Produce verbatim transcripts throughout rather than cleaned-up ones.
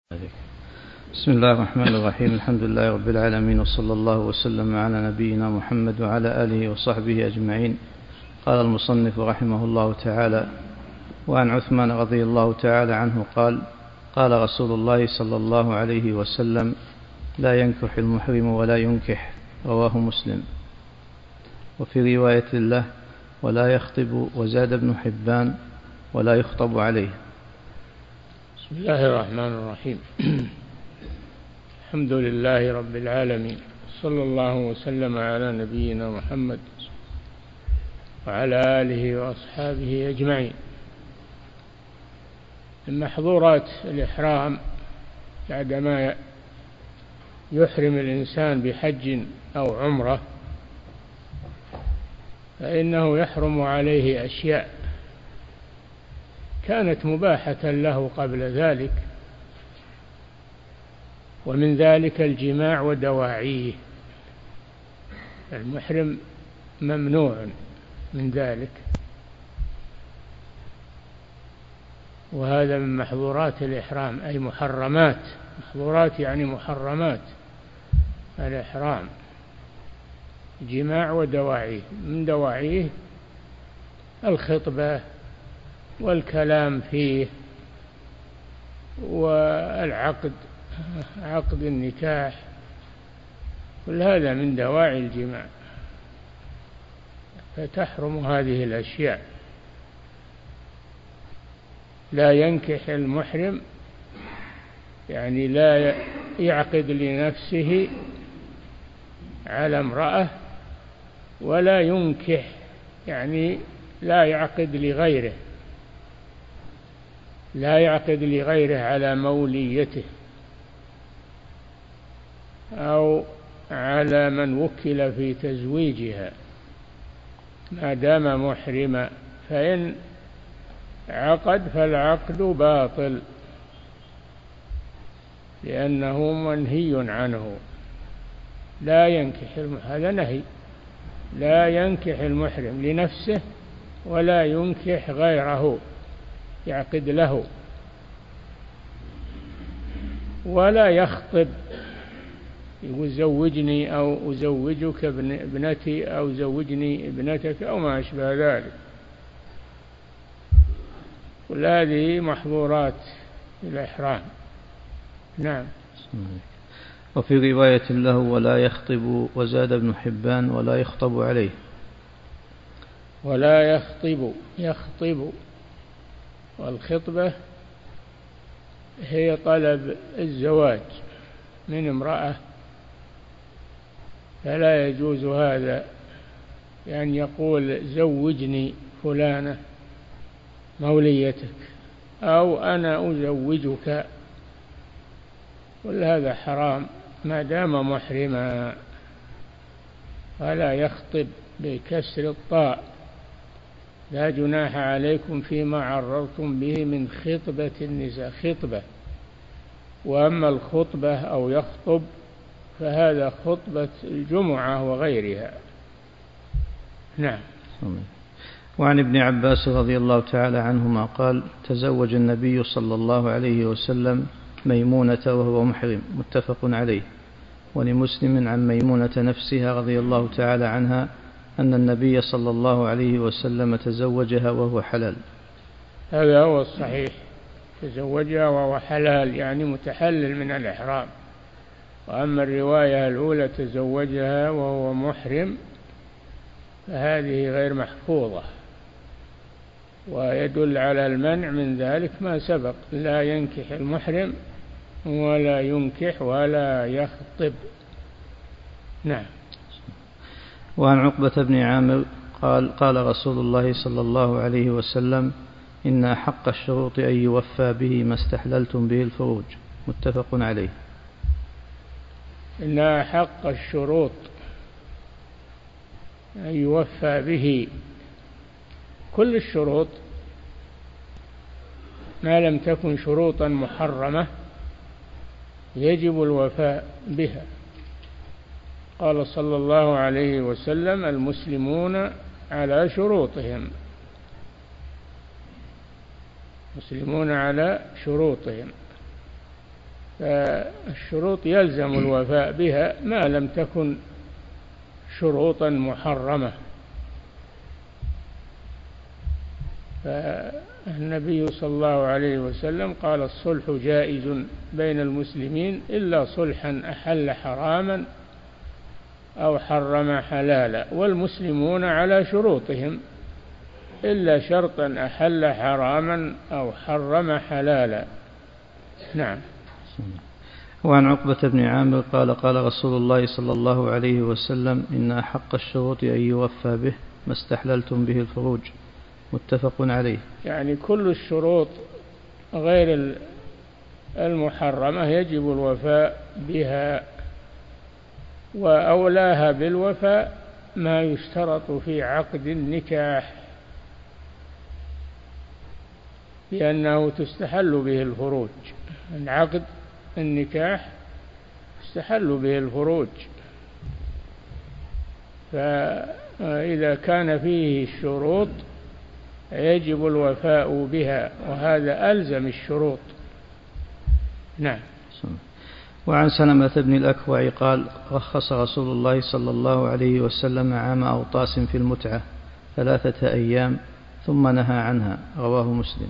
بسم الله الرحمن الرحيم. الحمد لله رب العالمين، وصلى الله وسلم على نبينا محمد وعلى آله وصحبه أجمعين. قال المصنف رحمه الله تعالى: وعن عثمان رضي الله تعالى عنه قال: قال رسول الله صلى الله عليه وسلم: لا ينكح المحرم ولا ينكح. رواه مسلم. وفي رواية له: ولا يخطب. وزاد ابن حبان: ولا يخطب عليه. بسم الله الرحمن الرحيم. الحمد لله رب العالمين، صلى الله وسلم على نبينا محمد وعلى آله وأصحابه أجمعين. من محظورات الإحرام بعدما يحرم الإنسان بحج أو عمرة فإنه يحرم عليه أشياء كانت مباحة له قبل ذلك، ومن ذلك الجماع ودواعيه. المحرم ممنوع من ذلك، وهذا من محظورات الإحرام، أي محرمات. محظورات يعني محرمات الإحرام، جماع ودواعيه. من دواعيه الخطبة والكلام فيه والعقد، عقد النكاح، كل هذا من دواعي الجماع، فتحرم هذه الأشياء. لا ينكح المحرم يعني لا يعقد لنفسه على امرأة، ولا ينكح يعني لا يعقد لغيره، لا يعقد لغيره على موليته أو على من وكل في تزويجها ما دام محرما، فإن عقد فالعقد باطل لأنه منهي عنه. لا ينكح المحرم، هذا نهي، لا ينكح المحرم لنفسه ولا ينكح غيره يعقد له، ولا يخطب يقول زوجني أو أزوجك ابنتي أو زوجني ابنتك أو ما أشبه ذلك. كل هذه محظورات الإحرام. نعم. وفي رواية له: ولا يخطب. وزاد ابن حبان: ولا يخطب عليه. ولا يخطب، يخطب، والخطبة هي طلب الزواج من امرأة، فلا يجوز هذا، يعني يقول زوجني فلانة موليتك أو أنا أزوجك، كل هذا حرام ما دام محرما. ولا يخطب بكسر الطاء: لا جناح عليكم فيما عرضتم به من خطبة النساء، خطبة. وأما الخطبة أو يخطب فهذا خطبة الجمعة وغيرها. نعم. وعن ابن عباس رضي الله تعالى عنهما قال: تزوج النبي صلى الله عليه وسلم ميمونة وهو محرم. متفق عليه. ولمسلم عن ميمونة نفسها رضي الله تعالى عنها أن النبي صلى الله عليه وسلم تزوجها وهو حلال. هذا هو الصحيح، تزوجها وهو حلال يعني متحلل من الإحرام. وأما الرواية الأولى تزوجها وهو محرم فهذه غير محفوظة، ويدل على المنع من ذلك ما سبق: لا ينكح المحرم ولا ينكح ولا يخطب. نعم. وعن عقبة بن عامر قال: قال رسول الله صلى الله عليه وسلم: إن أحق الشروط أن يوفى به ما استحللتم به الفروج. متفق عليه. إن أحق الشروط أن يوفى به، كل الشروط ما لم تكن شروطا محرمة يجب الوفاء بها. قال صلى الله عليه وسلم: المسلمون على شروطهم، مسلمون على شروطهم. فالشروط يلزم الوفاء بها ما لم تكن شروطا محرمة. فالنبي صلى الله عليه وسلم قال الصلح جائز بين المسلمين إلا صلحا أحل حراما أو حرم حلالا، والمسلمون على شروطهم إلا شرطا أحل حراما أو حرم حلالا. نعم. وعن عقبة بن عامر قال قال رسول الله صلى الله عليه وسلم إن أحق الشروط أن يوفى به ما استحللتم به الفروج، متفق عليه. يعني كل الشروط غير المحرمة يجب الوفاء بها، وأولاها بالوفاء ما يشترط في عقد النكاح لأنه تستحل به الفروج. عقد النكاح تستحل به الفروج، فإذا كان فيه الشروط يجب الوفاء بها، وهذا ألزم الشروط. نعم. وعن سلمة بن الأكوع قال رخص رسول الله صلى الله عليه وسلم عام أوطاس في المتعة ثلاثة أيام ثم نهى عنها، رواه مسلم.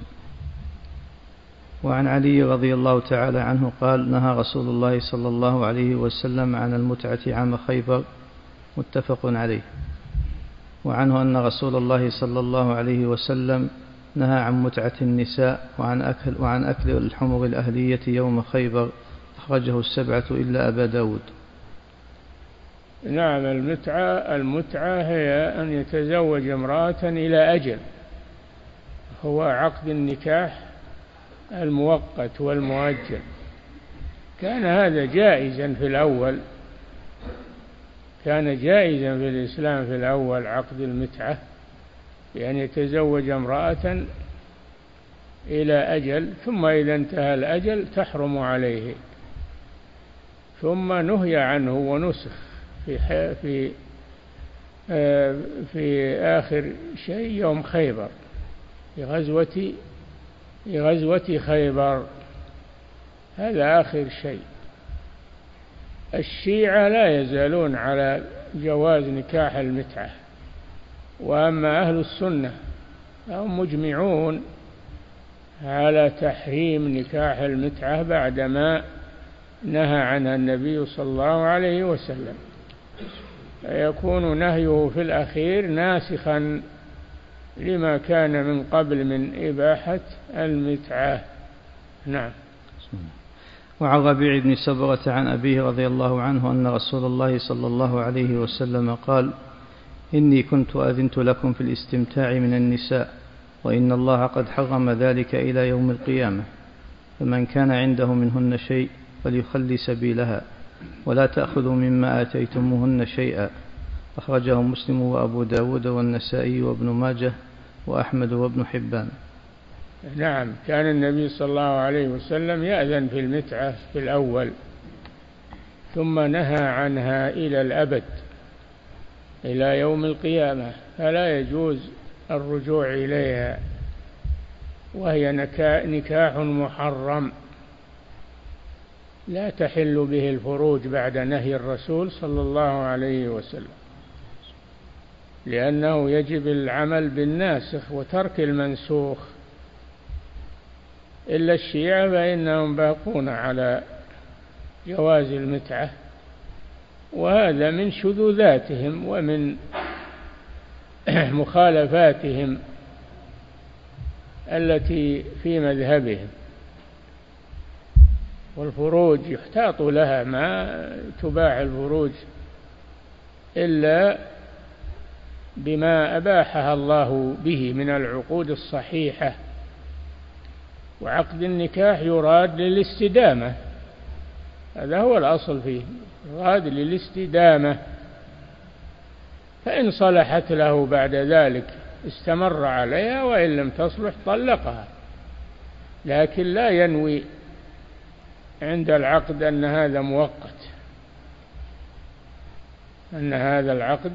وعن علي رضي الله تعالى عنه قال نهى رسول الله صلى الله عليه وسلم عن المتعة عام خيبر، متفق عليه. وعنه أن رسول الله صلى الله عليه وسلم نهى عن متعة النساء وعن أكل, وعن أكل الحمر الأهلية يوم خيبر، أخرجه السبعة إلا أبا داود. نعم. المتعة المتعة هي أن يتزوج امرأة إلى أجل، هو عقد النكاح المؤقت والمؤجل. كان هذا جائزا في الأول، كان جائزا في الإسلام في الأول عقد المتعة، بأن يتزوج امرأة إلى أجل، ثم إذا انتهى الأجل تحرم عليه، ثم نهي عنه ونسخ في في في آخر شيء يوم خيبر، في غزوة في غزوة خيبر، هذا آخر شيء. الشيعة لا يزالون على جواز نكاح المتعة، وأما أهل السنة هم مجمعون على تحريم نكاح المتعة بعدما نهى عنها النبي صلى الله عليه وسلم، فيكون نهيه في الأخير ناسخا لما كان من قبل من إباحة المتعة. نعم. وعن ربيع بن سبرة عن أبيه رضي الله عنه أن رسول الله صلى الله عليه وسلم قال إني كنت أذنت لكم في الاستمتاع من النساء، وإن الله قد حرم ذلك إلى يوم القيامة، فمن كان عنده منهن شيء فليخلي سبيلها ولا تأخذوا مما آتيتموهن شيئا، أخرجه مسلم وأبو داود والنسائي وابن ماجه وأحمد وابن حبان. نعم. كان النبي صلى الله عليه وسلم يأذن في المتعة في الأول، ثم نهى عنها إلى الأبد إلى يوم القيامة، فلا يجوز الرجوع إليها، وهي نكاح محرم لا تحل به الفروج بعد نهي الرسول صلى الله عليه وسلم، لأنه يجب العمل بالناسخ وترك المنسوخ. إلا الشيعة فإنهم باقون على جواز المتعة، وهذا من شذوذاتهم ومن مخالفاتهم التي في مذهبهم. والفروج يحتاط لها، ما تباح الفروج إلا بما أباحها الله به من العقود الصحيحة، وعقد النكاح يراد للاستدامة، هذا هو الأصل فيه، يراد للاستدامة، فإن صلحت له بعد ذلك استمر عليها، وإن لم تصلح طلقها، لكن لا ينوي عند العقد أن هذا مؤقت، أن هذا العقد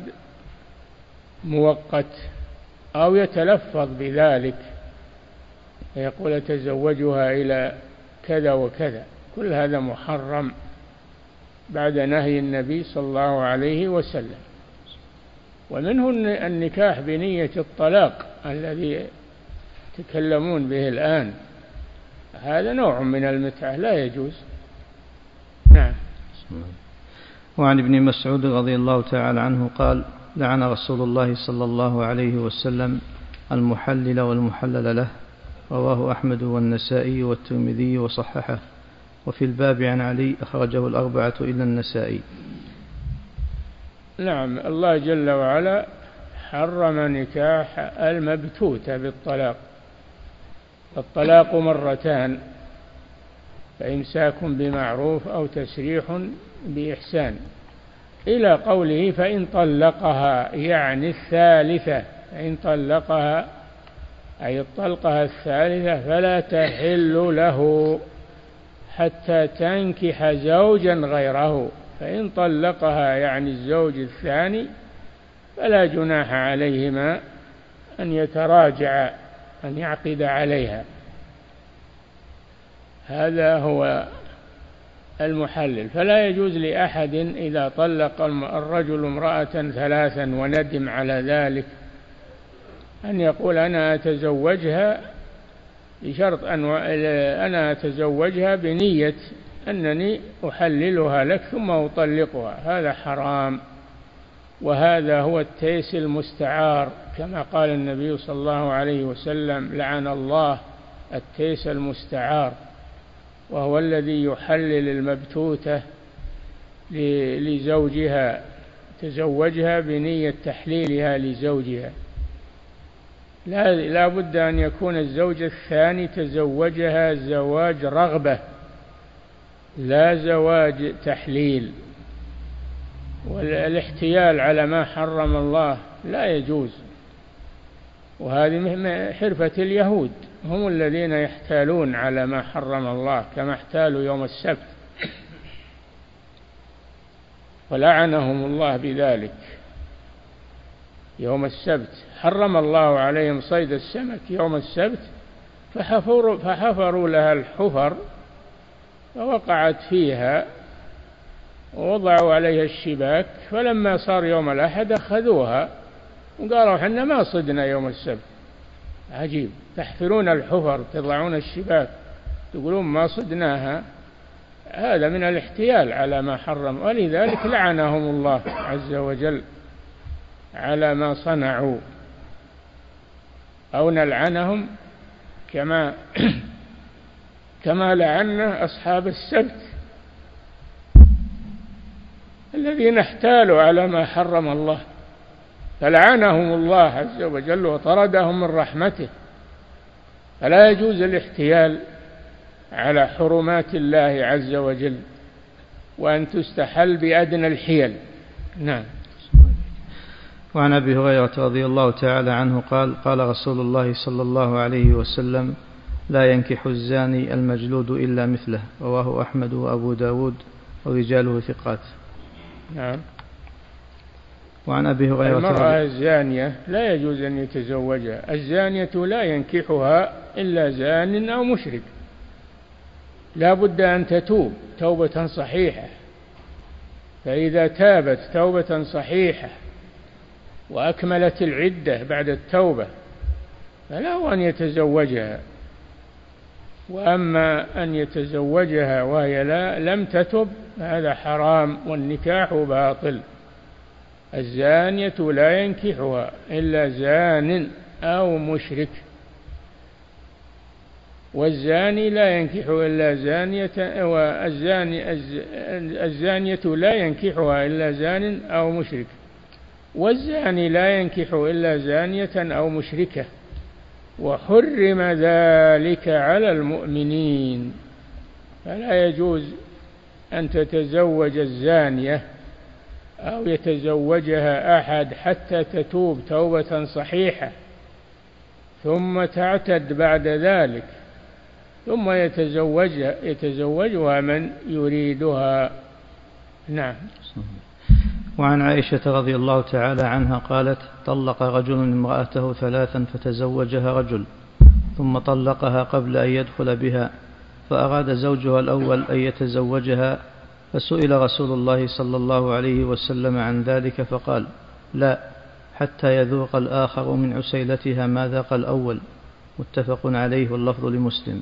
مؤقت، أو يتلفظ بذلك يقول تزوجها إلى كذا وكذا، كل هذا محرم بعد نهي النبي صلى الله عليه وسلم. ومنه النكاح بنية الطلاق الذي تكلمون به الآن، هذا نوع من المتعة لا يجوز. نعم. وعن ابن مسعود رضي الله تعالى عنه قال: لعن رسول الله صلى الله عليه وسلم المحلل والمحلل له. رواه أحمد والنسائي والترمذي وصححه. وفي الباب عن علي أخرجه الأربعة إلا النسائي. نعم، الله جل وعلا حرم نكاح المبتوتة بالطلاق. الطلاق مرتان، فإمساك بمعروف أو تسريح بإحسان، إلى قوله فإن طلقها، يعني الثالثة، فإن طلقها أي الطلقة الثالثة فلا تحل له حتى تنكح زوجا غيره. فإن طلقها يعني الزوج الثاني فلا جناح عليهما أن يتراجع، أن يعقد عليها. هذا هو المحلل. فلا يجوز لأحد إذا طلق الرجل امرأة ثلاثا وندم على ذلك أن يقول أنا أتزوجها بشرط أن أنا أتزوجها بنية أنني أحللها لك ثم أطلقها. هذا حرام، وهذا هو التيس المستعار، كما قال النبي صلى الله عليه وسلم: لعن الله التيس المستعار، وهو الذي يحلل المبتوتة لزوجها، تزوجها بنية تحليلها لزوجها. لا, لا بد أن يكون الزوج الثاني تزوجها زواج رغبة، لا زواج تحليل. والاحتيال على ما حرم الله لا يجوز، وهذه حرفة اليهود، هم الذين يحتالون على ما حرم الله، كما احتالوا يوم السبت ولعنهم الله بذلك. يوم السبت حرم الله عليهم صيد السمك يوم السبت، فحفروا, فحفروا لها الحفر فوقعت فيها ووضعوا عليها الشباك، فلما صار يوم الأحد أخذوها وقالوا حنا ما صدنا يوم السبت. عجيب، تحفرون الحفر تضعون الشباك تقولون ما صدناها. هذا من الاحتيال على ما حرم، ولذلك لعنهم الله عز وجل على ما صنعوا، أو نلعنهم كما كما لعنا أصحاب السبت الذين احتالوا على ما حرم الله، فلعنهم الله عز وجل وطردهم من رحمته. فلا يجوز الاحتيال على حرمات الله عز وجل، وأن تستحل بأدنى الحيل. نعم. وعن أبي هريرة رضي الله تعالى عنه قال: قال رسول الله صلى الله عليه وسلم: لا ينكح الزاني المجلود إلا مثله. رواه أحمد وأبو داود ورجاله ثقات. نعم. وعن أبي هريرة: المرأة الزانية لا يجوز أن يتزوجها. الزانية لا ينكحها إلا زان أو مشرك، لا بد أن تتوب توبة صحيحة، فإذا تابت توبة صحيحة وأكملت العدة بعد التوبة فلا أن يتزوجها. وأما أن يتزوجها وهي لا لم تتب هذا حرام، والنكاح باطل. الزانية لا ينكحها إلا زان أو مشرك، والزاني لا ينكح إلا زانية، والزاني الزانية لا ينكحها إلا زان أو مشرك، والزاني لا ينكح إلا زانية أو مشركة، وحرم ذلك على المؤمنين. فلا يجوز أن تتزوج الزانية أو يتزوجها أحد حتى تتوب توبة صحيحة ثم تعتد بعد ذلك، ثم يتزوجها يتزوجها من يريدها. نعم. وعن عائشة رضي الله تعالى عنها قالت: طلق رجل امرأته ثلاثا فتزوجها رجل ثم طلقها قبل أن يدخل بها، فأراد زوجها الأول أن يتزوجها، فسئل رسول الله صلى الله عليه وسلم عن ذلك فقال: لا، حتى يذوق الآخر من عسيلتها ما ذاق الأول. متفق عليه واللفظ لمسلم.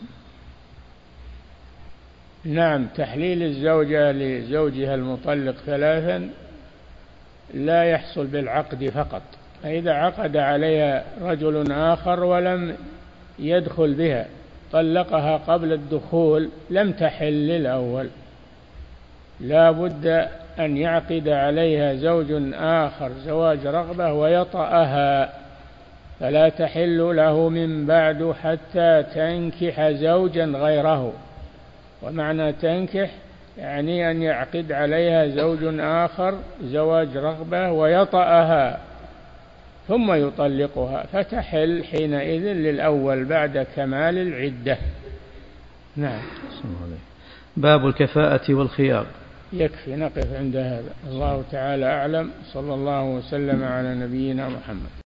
نعم، تحليل الزوجة لزوجها المطلق ثلاثا لا يحصل بالعقد فقط. فإذا عقد عليها رجل آخر ولم يدخل بها، طلقها قبل الدخول، لم تحل الأول، لا بد أن يعقد عليها زوج آخر زواج رغبة ويطأها، فلا تحل له من بعد حتى تنكح زوجا غيره. ومعنى تنكح يعني أن يعقد عليها زوج آخر زواج رغبة ويطأها ثم يطلقها، فتحل حينئذ للأول بعد كمال العدة. نعم. باب الكفاءة والخيار. يكفي نقف عند هذا. الله تعالى أعلم. صلى الله وسلم على نبينا محمد.